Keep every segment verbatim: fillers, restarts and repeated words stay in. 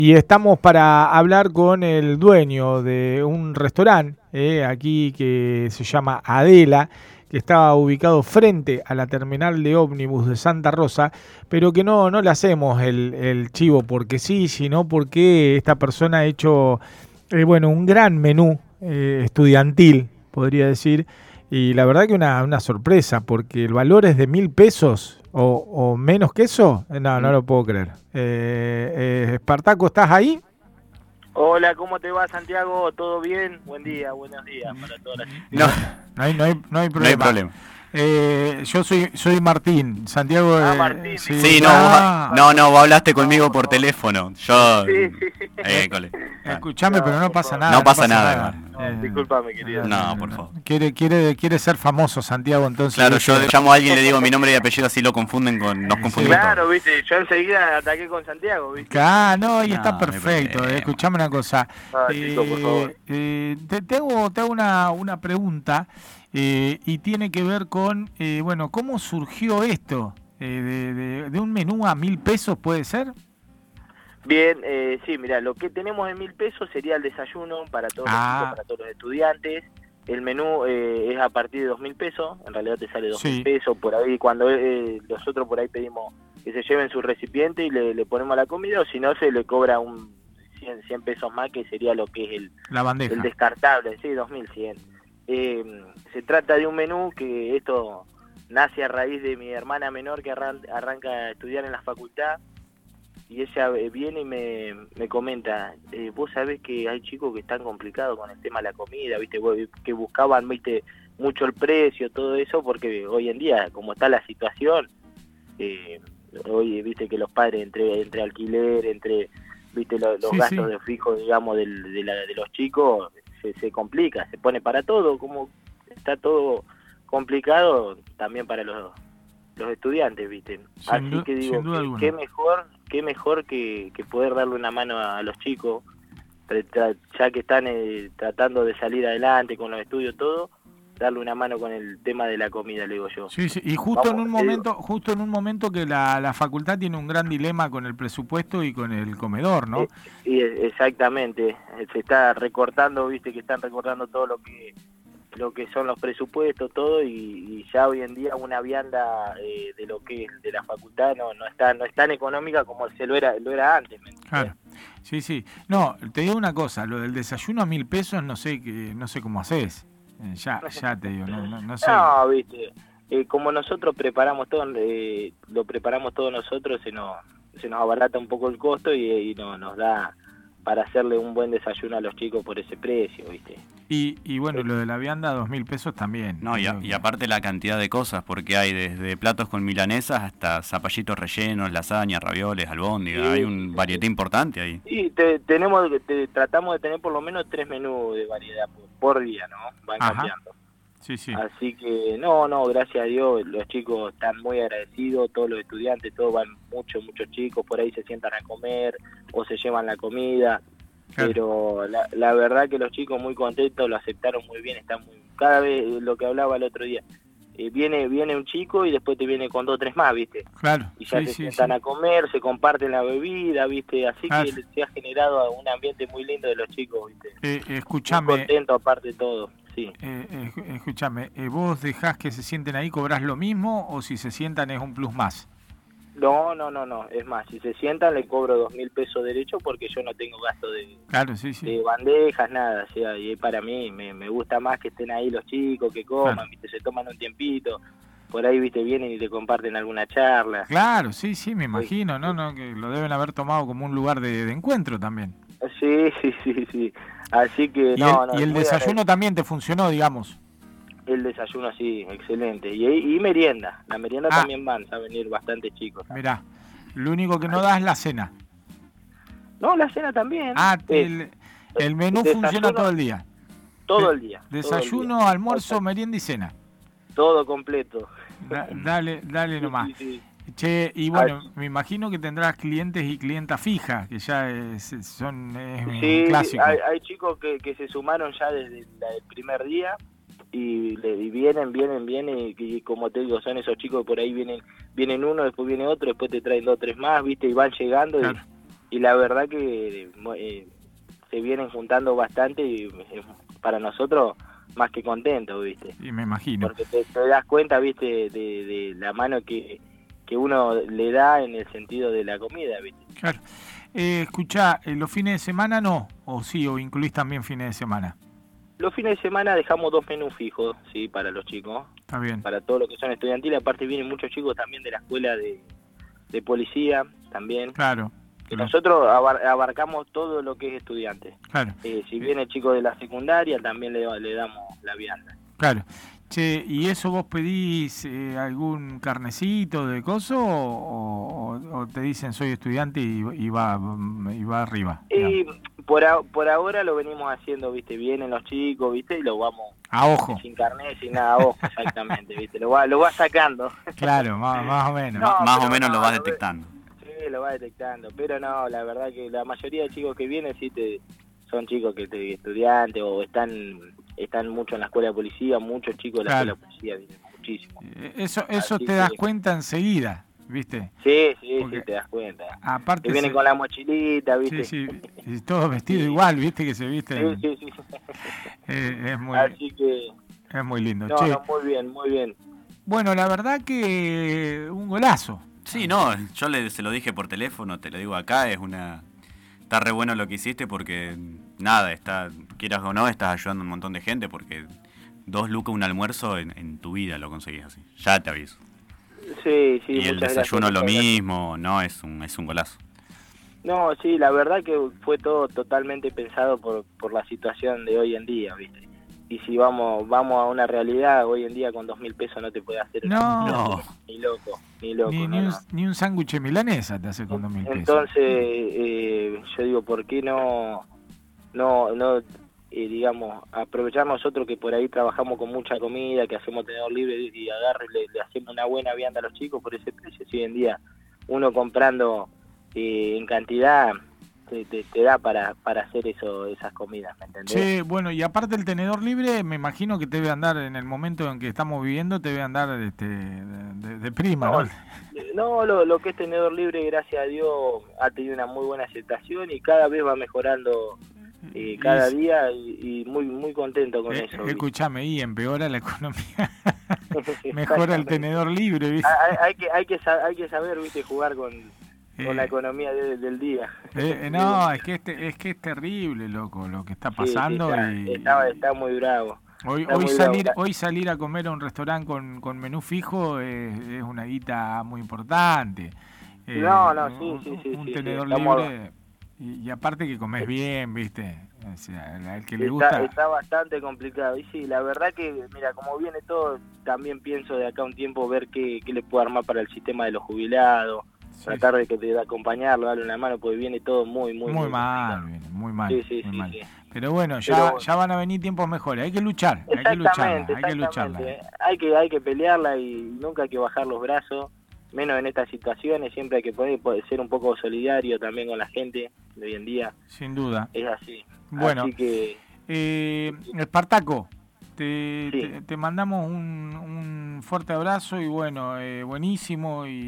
Y estamos para hablar con el dueño de un restaurante eh, aquí que se llama Adela, que está ubicado frente a la terminal de ómnibus de Santa Rosa, pero que no, no le hacemos el, el chivo porque sí, sino porque esta persona ha hecho eh, bueno, un gran menú eh, estudiantil, podría decir, y la verdad que una, una sorpresa, porque el valor es de mil pesos o, o menos que eso. No, no lo puedo creer. Eh, eh, Espartaco, ¿estás ahí? Hola, ¿cómo te va, Santiago? ¿Todo bien? Buen día, buenos días para todas las... No, no hay, no hay, no hay problema. No hay problema. Eh, yo soy soy Martín, Santiago. Ah, eh, Martín. sí, Sí, no, ah, vos, no, no, vos hablaste conmigo por teléfono. Yo. Sí, sí, sí. Eh, cole. Escuchame, No, pero no por pasa favor. nada. No pasa nada, No, discúlpame, querido. No, por favor. Quiere, quiere, quiere ser famoso, Santiago, entonces. Claro, yo ¿viste? llamo a alguien y le digo mi nombre y apellido, así lo confunden con. Nos confundimos Claro, todos. viste, yo enseguida ataqué con Santiago, viste. Ah, no, y No, está no hay perfecto. problema. Eh, escuchame una cosa. Ah, chico, por favor. eh, te, te hago, te hago una, una pregunta eh, y tiene que ver con, eh, bueno, ¿cómo surgió esto? Eh, de, de, de un menú a mil pesos, ¿puede ser? Bien, eh, sí, mira, lo que tenemos en mil pesos sería el desayuno para todos Ah. los chicos, para todos los estudiantes. El menú eh, es a partir de dos mil pesos, en realidad te sale dos mil Sí. pesos por ahí. Cuando eh, nosotros por ahí pedimos que se lleven su recipiente y le, le ponemos la comida, o si no se le cobra un cien, cien pesos más, que sería lo que es el, La bandeja. el descartable, sí, dos mil cien. Eh, se trata de un menú que esto nace a raíz de mi hermana menor que arran- arranca a estudiar en la facultad. Y ella eh, viene y me, me comenta, eh, vos sabés que hay chicos que están complicados con el tema de la comida, viste, que buscaban, viste, mucho el precio, todo eso, porque hoy en día, como está la situación, eh, hoy viste que los padres entre entre alquiler, entre viste lo, los Sí, gastos sí. de fijo, digamos, del, de, la, de los chicos, se, se complica, se pone para todo, como está todo complicado, también para los los estudiantes, viste. Sin Así du- que digo, sin duda qué, alguna. qué mejor, qué mejor que, que poder darle una mano a, a los chicos, tra- tra- ya que están eh, tratando de salir adelante con los estudios, todo, darle una mano con el tema de la comida, le digo yo. Sí, sí, y justo Vamos, en un te digo. momento, justo en un momento que la, la facultad tiene un gran dilema con el presupuesto y con el comedor, ¿no? Eh, y eh, exactamente, eh, se está recortando, viste que están recortando todo lo que lo que son los presupuestos, todo, y, y ya hoy en día una vianda eh, de lo que es de la facultad no no está no es tan económica como se lo era lo era antes, ¿me entendés? Claro. Sí, sí. No, te digo una cosa, lo del desayuno a mil pesos no sé que, no sé cómo haces. Eh, ya, ya te digo, no, no, no sé. No, viste, eh, como nosotros preparamos todo, eh, lo preparamos todo nosotros, se nos se nos abarata un poco el costo y, y no, nos da para hacerle un buen desayuno a los chicos por ese precio, viste. Y, y bueno, lo de la vianda, dos mil pesos también. No, y, a- y aparte la cantidad de cosas, porque hay desde platos con milanesas hasta zapallitos rellenos, lasaña, ravioles, albóndiga. Sí, Hay sí, un sí. varieté importante ahí. Y te, tenemos te, tratamos de tener por lo menos tres menús de variedad por, por día, ¿no? Van Ajá. cambiando. Sí, sí. Así que, no, no, gracias a Dios, los chicos están muy agradecidos, todos los estudiantes, todos van, muchos, muchos chicos, por ahí se sientan a comer o se llevan la comida, Claro. pero la, la verdad que los chicos muy contentos, lo aceptaron muy bien, están muy, cada vez, eh, lo que hablaba el otro día, eh, viene viene un chico y después te viene con dos o tres más, ¿viste? Claro. Y ya Sí, se sí, sientan sí. a comer, se comparten la bebida, ¿viste? Así Claro. que se ha generado un ambiente muy lindo de los chicos, ¿viste? Eh, Muy escuchame, contento aparte de todo, sí. eh, eh, escuchame, eh, ¿vos dejás que se sienten ahí, cobrás lo mismo o si se sientan es un plus más? No, no, no, no, es más, si se sientan le cobro dos mil pesos derecho porque yo no tengo gasto de, Claro, sí, sí. de bandejas, nada, o sea, y para mí me, me gusta más que estén ahí los chicos, que coman, Claro. viste, se toman un tiempito, por ahí, viste, vienen y te comparten alguna charla. Claro, sí, sí, me imagino, ¿no? no Que lo deben haber tomado como un lugar de, de encuentro también. Sí, sí, sí, sí, así que Y no, el, no, y el muy desayuno también te funcionó, digamos. El desayuno, sí, excelente. Y, y merienda. La merienda Ah. también van a venir bastantes chicos. Mirá, lo único que no da es la cena. No, la cena también. Ah, Eh, el, el menú desayuno- funciona todo el día. todo de- el día. todo el Desayuno, día. almuerzo, merienda y cena. Todo completo. Da- dale, dale Sí, nomás. sí, sí. Che, y bueno, Ah, me imagino que tendrás clientes y clientas fijas, que ya es, son es un Sí, clásico. hay, hay chicos que, que se sumaron ya desde la- el primer día y, le, y vienen, vienen, vienen y, y como te digo, son esos chicos que por ahí vienen vienen uno, después viene otro, después te traen dos, tres más, viste, y van llegando Claro. y la verdad que eh, se vienen juntando bastante y eh, para nosotros más que contentos, ¿viste? Y me imagino. Porque te, te das cuenta, ¿viste? De, de la mano que, que uno le da en el sentido de la comida, ¿viste? Claro. Eh, escuchá, eh, ¿los fines de semana no? ¿O sí? ¿O incluís también fines de semana? Los fines de semana dejamos dos menús fijos, sí, para los chicos. Está bien. Para todo lo que son estudiantiles. Aparte vienen muchos chicos también de la escuela de, de policía, también. Claro. Que claro. nosotros abar, abarcamos todo lo que es estudiante. Claro. Eh, si viene chico de la secundaria, también le, le damos la vianda. Claro. Che, ¿y eso vos pedís eh, algún carnecito de coso o, o, o te dicen soy estudiante y, y va y va arriba? Y por, a, por ahora lo venimos haciendo, ¿viste? Vienen los chicos, ¿viste? Y lo vamos... A ojo. Sin carnet, sin nada a ojo, exactamente, ¿viste? Lo va, lo va sacando. Claro, más, más o menos. No, más o menos no, lo vas lo detectando. Sí, lo va detectando, pero no, la verdad que la mayoría de chicos que vienen sí te, son chicos que te, estudiantes o están están mucho en la escuela de policía, muchos chicos de la claro. escuela de policía vienen muchísimo. Eso eso Así te das que... cuenta enseguida, ¿viste? Sí, sí, Porque sí, te das cuenta. Aparte que vienen se... con la mochilita, ¿viste? Sí, sí, y todos vestidos sí. igual, ¿viste? Que se visten. Sí, sí, sí. Eh, es muy Así que... es muy lindo. No, che. no, muy bien, muy bien. Bueno, la verdad que un golazo. Sí, no, yo le, se lo dije por teléfono, te lo digo acá, es una... Está re bueno lo que hiciste porque, nada, está quieras o no, estás ayudando a un montón de gente porque dos lucas un almuerzo en, en tu vida lo conseguís así, ya te aviso. Sí, sí, y el desayuno gracias, lo mismo, no, es un, es un golazo. No, sí, la verdad que fue todo totalmente pensado por, por la situación de hoy en día, ¿viste? Y si vamos vamos a una realidad, hoy en día con dos mil pesos no te puede hacer no. no. ni loco, ni loco. Ni, no, ni un, no. ni un sándwich milanesa te hace con dos mil pesos. Entonces, eh, yo digo, ¿por qué no, no, no eh, digamos, aprovechar nosotros que por ahí trabajamos con mucha comida, que hacemos tenedor libre y agarre y le, le hacemos una buena vianda a los chicos por ese precio? Si hoy en día uno comprando eh, en cantidad... Te, te, te da para, para hacer eso esas comidas, ¿me entendés? Sí, bueno, y aparte el tenedor libre, me imagino que te debe andar en el momento en que estamos viviendo, te debe andar este, de, de, de prima, ¿no? No, no lo, lo que es tenedor libre, gracias a Dios, ha tenido una muy buena aceptación y cada vez va mejorando eh, cada y, día y, y muy muy contento con eh, eso. Escúchame, y empeora la economía, mejora el tenedor libre, ¿viste? Hay, hay, que, hay, que, hay que saber, ¿viste? Jugar con... con la economía de, del día. Eh, no, es que, este, es que es terrible, loco, lo que está pasando. Sí, sí, está, y, está, está muy bravo. Hoy, está hoy, muy salir, bravo. hoy salir a comer a un restaurante con, con menú fijo es, es una guita muy importante. Eh, no, no, sí, sí, sí. Un sí, tenedor sí, libre y, y aparte que comes bien, ¿viste? O sea, al que le está, gusta... Está bastante complicado. Y sí, la verdad que, mira, como viene todo, también pienso de acá un tiempo ver qué, qué le puedo armar para el sistema de los jubilados. Sí, tratar de que te de acompañarlo, darle una mano, porque viene todo muy, muy, muy, muy mal, viene, muy mal, sí, sí, muy sí, mal. Sí. Pero bueno, ya, Pero, ya van a venir tiempos mejores, hay que luchar, hay que lucharla, hay que lucharla. Hay que, hay que pelearla y nunca hay que bajar los brazos, menos en estas situaciones, siempre hay que poder, poder ser un poco solidario también con la gente de hoy en día. Sin duda. Es así. Bueno, así que... eh, Espartaco, te, sí. te, te mandamos un, un fuerte abrazo y bueno, eh, buenísimo y,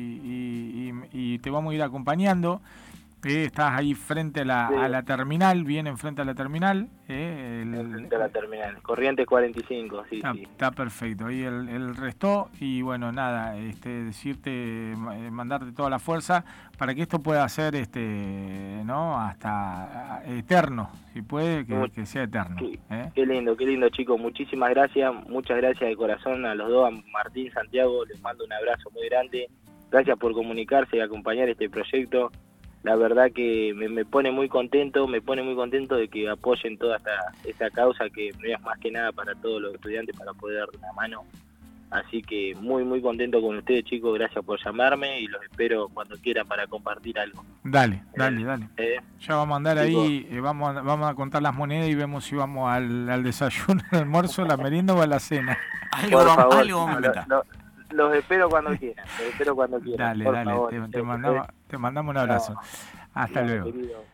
y, y, y te vamos a ir acompañando. Eh, estás ahí frente a la, sí. a la terminal, bien enfrente a la terminal. Eh, el, frente a la terminal, Corrientes cuarenta y cinco, sí, está, sí. Está perfecto, ahí el, el resto y bueno, nada, este, decirte, mandarte toda la fuerza para que esto pueda ser, este, ¿no? Hasta eterno, si puede, que, que sea eterno. Qué, ¿eh? qué lindo, qué lindo, chicos, muchísimas gracias, muchas gracias de corazón a los dos, a Martín, Santiago, les mando un abrazo muy grande, gracias por comunicarse y acompañar este proyecto. La verdad que me, me pone muy contento, me pone muy contento de que apoyen toda esta, esta causa que es más que nada para todos los estudiantes, para poder dar una mano. Así que muy, muy contento con ustedes, chicos, gracias por llamarme y los espero cuando quieran para compartir algo. Dale, dale, eh, dale. Eh, ya vamos a andar chicos. Ahí, eh, vamos, a, vamos a contar las monedas y vemos si vamos al, al desayuno, al almuerzo, a la merienda o a la cena. Algo, por favor, algo no, lo, lo, los espero cuando quieran, los espero cuando quieran. Dale, por dale, favor, te, te, mandamos, te mandamos un abrazo. No, Hasta no, luego. Querido.